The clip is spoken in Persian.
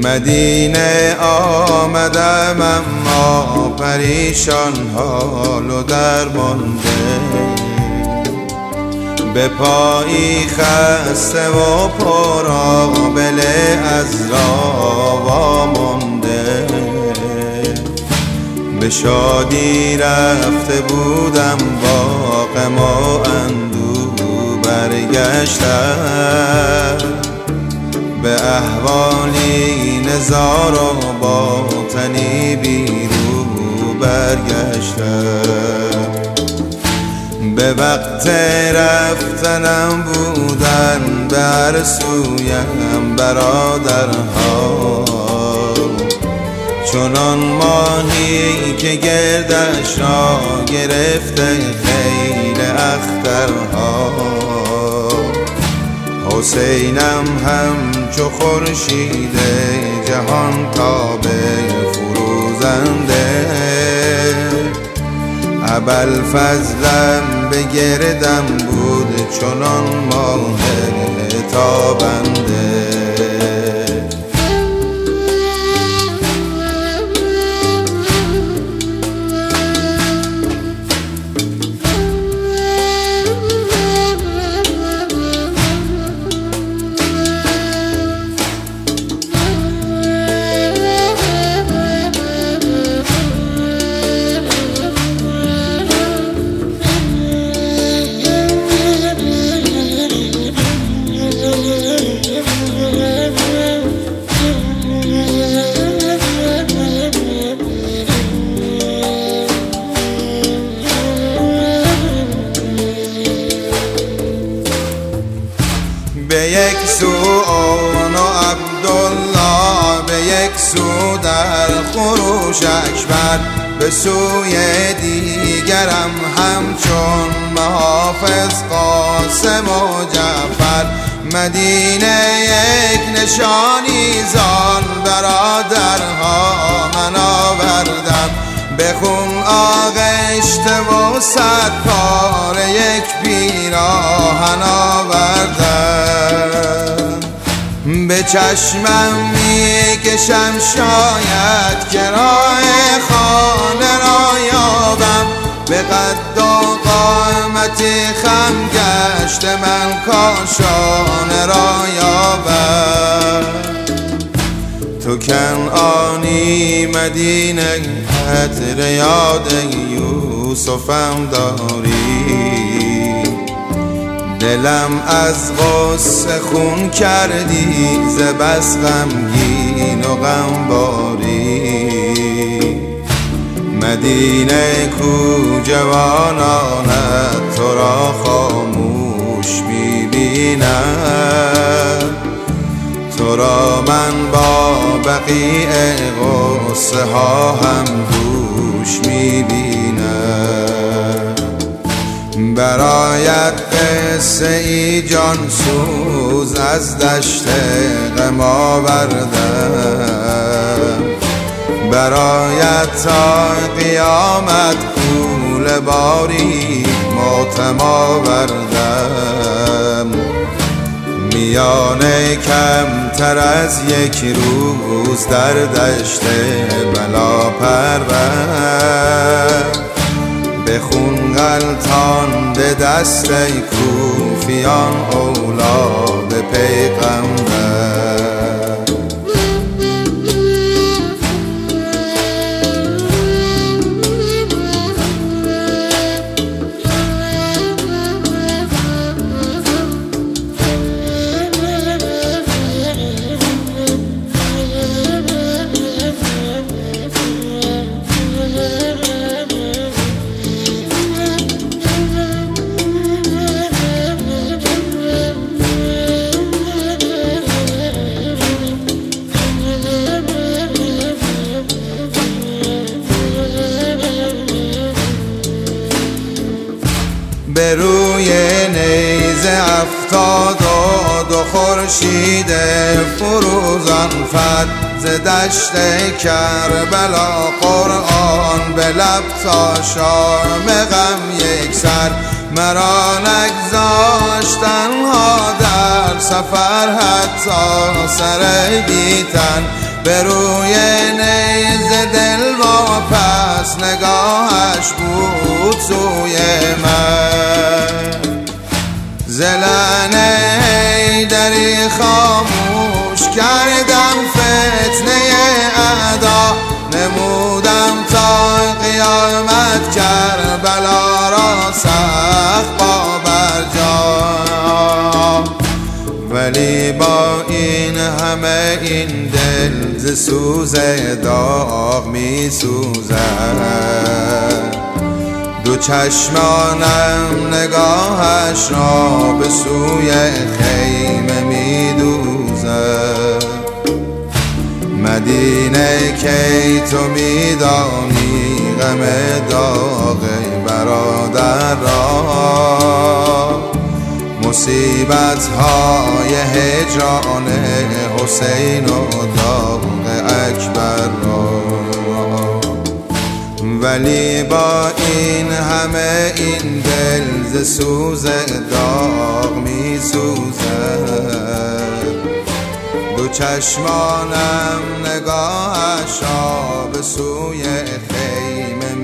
مدینه آمدم اما پریشان حال و درمانده، به پایی خسته و پرآبله از راه وامانده. به شادی رفته بودم با غم و اندوه برگشتم، به احوالی نزار و باطنی بیرو برگشتم. به وقت رفتنم بودن به هر سویم برادرها، چنان ماهی که گردش را گرفته خیل اخترها. حسینم همچو خورشید جهان تابه فروزنده، ابوالفضلم به گردم بود چنان ماه تابنده. به یک سو آن و عبدالله، به یک سو در خروش اکبر، به سوی دیگرم همچون محافظ قاسم و جعفر. مدینه یک نشانی زان برادرها من آوردم، به خون آغشته و صد پاره یک پیراهن آوردم. به چشمم می کشم شاید که راه خانه را یابم، به قد و قامتی خم گشت من کاشانه را یابم. تو کنعانی مدینه عطر یاد یوسفم داری، دلم از غصه خون کردی ز بس غمگین و غمباری. مدینه کو جوانانت تو را خاموش می‌بینم، تو را من با بقیع غصه ها هم دوش می‌بینم. برایت قصه ای جان سوز از دشت غم آوردم، برایت تا قیامت پول باری ماتم آوردم. میانه کمتر از یک روز در دشت بلا پرور، به خون غلطانده دست کوفیان اولاد پیغمبر. به روی نیزه افتاد و دو خورشید فروزان فد، ز دشت کربلا قرآن به لب تا شام غم یک سر. مرا نگذاشتن ها در سفر حتی سر بیتن، به روی نیز دل واپس نگاهش بود سوی من. زلنه دری خاموش کردم فتنه اعدا، نمودم تا قیامت کربلا را سخت پابرجا. ولی با این همه این دل ز سوز داغ می سوزد، دو چشمانم نگاهش را به سوی خیمه می دوزد. مدینه کی تو می دانی غم داغ برادر را، مصیبت های هجران حسین و داغ اکبر را. ولی با این همه این دل ز سوز داغ می سوزد، دو چشمانم نگاهش را به سوی خیمه